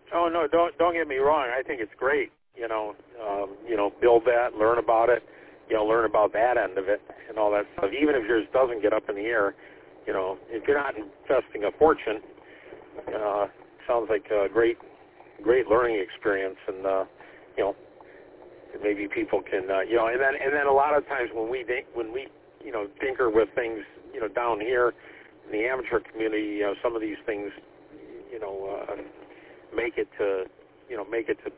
Oh no, don't get me wrong. I think it's great. Build that, learn about it. Learn about that end of it and all that stuff. Even if yours doesn't get up in the air, if you're not investing a fortune, sounds like a great learning experience. And maybe people can, and then a lot of times when we tinker with things, down here in the amateur community, some of these things, make it to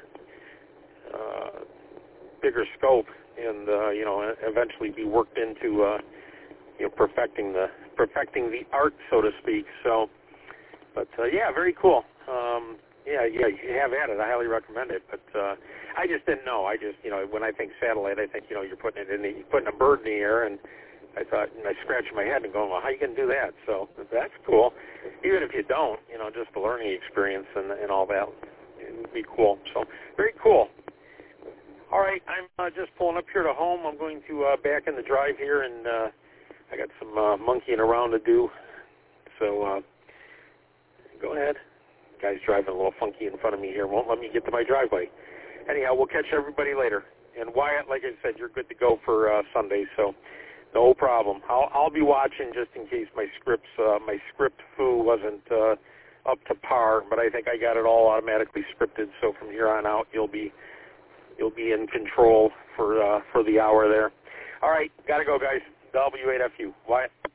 bigger scope, and eventually be worked into perfecting the art, so to speak. So, but yeah, very cool. Yeah, you have at it. I highly recommend it. But I just didn't know. I just when I think satellite, I think you're putting a bird in the air, and I thought, and I scratched my head and going, well, how you going to do that? So that's cool. Even if you don't, just the learning experience and all that, it would be cool. So very cool. All right, I'm just pulling up here to home. I'm going to back in the drive here, and I got some monkeying around to do. So go ahead. The guy's driving a little funky in front of me here. Won't let me get to my driveway. Anyhow, we'll catch everybody later. And Wyatt, like I said, you're good to go for Sunday, so no problem. I'll be watching just in case my script foo wasn't up to par, but I think I got it all automatically scripted. So from here on out, you'll be in control for the hour there. All right, gotta go, guys. W8FU. Wyatt.